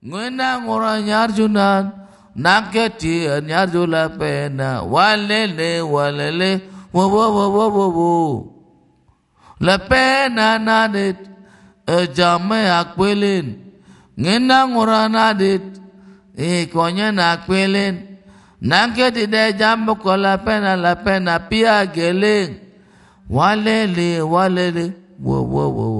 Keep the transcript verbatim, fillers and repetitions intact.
Ngena ngora nyarjunan naketi nyarjula pena walele walele wo wo wo wo wo wo la pena nadit jame akwelin ngena ngora nadit e konya nakwelin naketi de jambo ko la pena la pena pia geleng walele walele wo wo wo